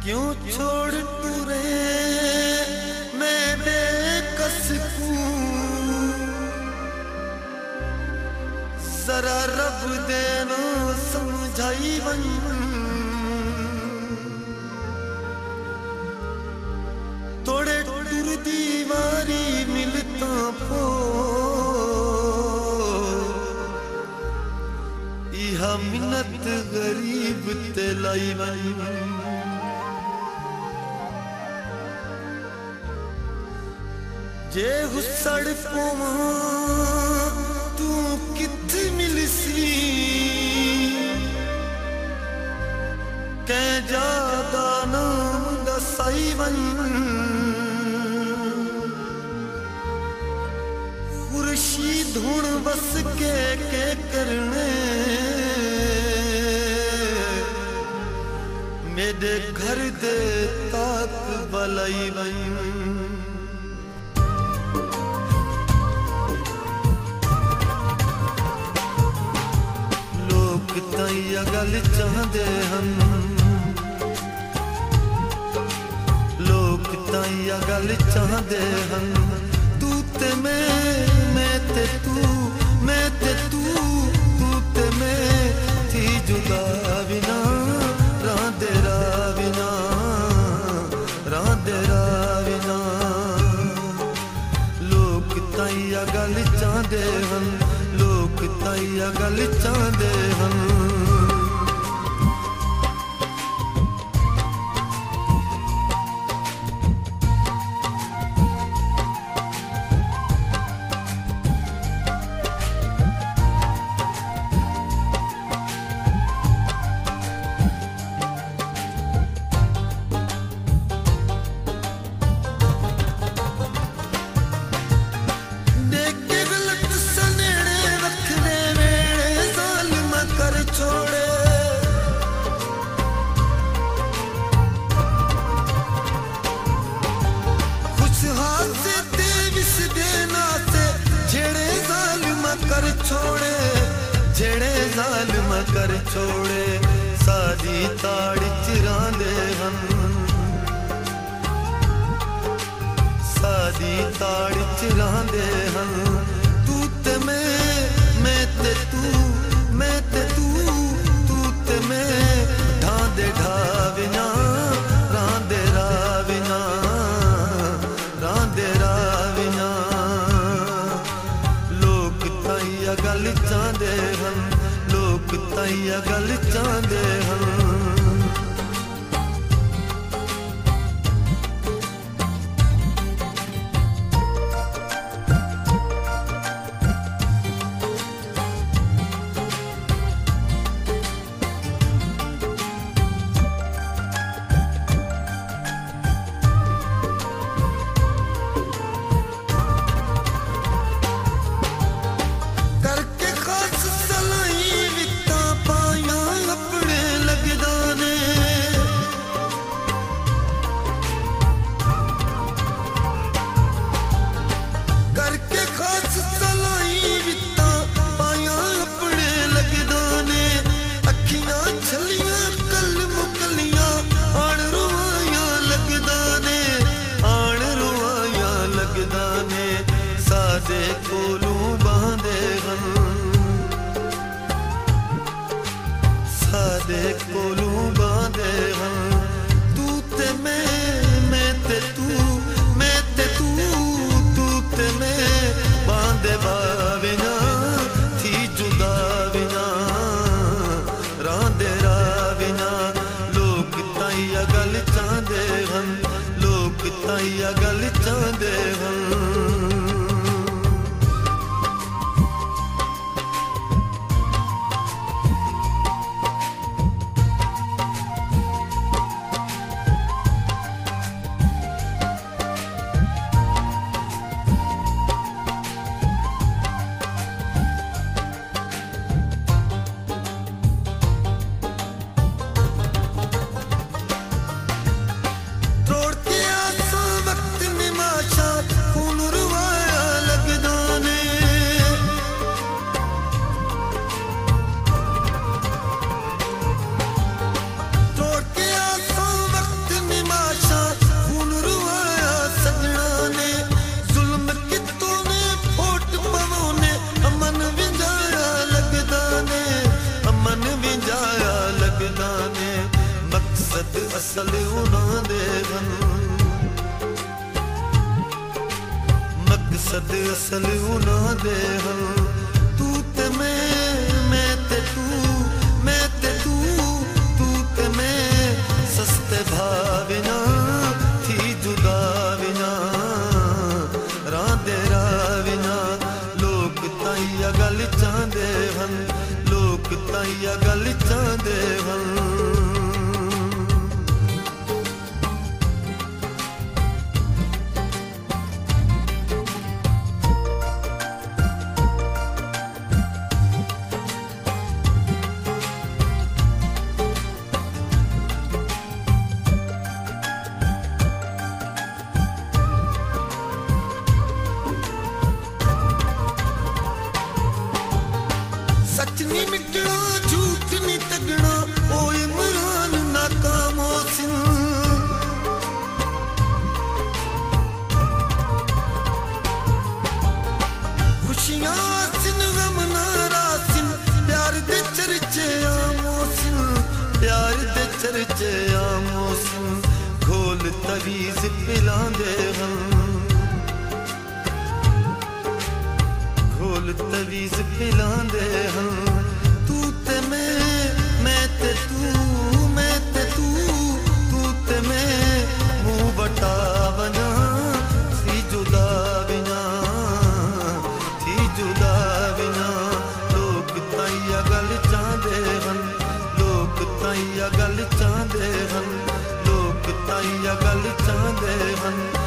क्यों छोड़ टूरे मैं बेकस जरा रब देना समझाई वन तोड़े टूर दीवारी मिलता पो इहा मिन्नत गरीब ते लाई वन जे हुसड़ पोवा तू किथ मिलसी कै जादा नाम दसाई वन खुर्शीद हुण बस के करने मेरे घर दे ताक बलाई वन ताइया गल चाहते हम लोग ताइया गल चाहते हम तू ते मैं ते तू मैं ते तू तू ते मैं थी जुदा बिना रांदे बिना रांदे बिना लोग ताइया गल चाहते हम लोग ताइया गल चाहते हम जेड़े जालिम कर छोड़े सादी ताड़ी चिरांदे हम सादी ताड़ी चिरांदे हम तू ते मैं ते तू मैं ते तू ते मैं ढांदे ढाविना रांदे राविना रांदे राविना लोग ताइया गल चाहते हम लोग ताइया गल चाहते हम सादे कोलू बांधे हम सादे कोलू बांधे हम तू ते मैं ते तू मैं ते तू ते मैं बांधे बाविना थी जुदा बिना रांदे राविना लोग ताइया गल चाहते हम लोग ताइया गल चाहते हम तोड़ के आंसू वक्त असल उन्हां दे हन मकसद असल उन्हां दे हन तू ते मैं ते तू मैं ते तू तू ते मैं सस्ते भाविना थी जुदा विना रांदे राविना लोक ताईया गल चांदे हन लोक ताईया गल चांदे हन सच नी मिटना झूठ नी तगना ओ इमरान नाकाम होसिन खुशियां सिन गम नारासिन प्यार दे चर्चे आमोसिन प्यार दे चर्चे आमोसिन घोल तवीज पिलांदे हन घोल तवीज पिलांदे हन तू ते मैं ते तू मैं ते तू तू ते मैं मुंह बटावना थी जुदा बिना लोक ताईया गल चांदे हन लोक ताईया गल चांदे हन लोक ताईया गल चांदे हन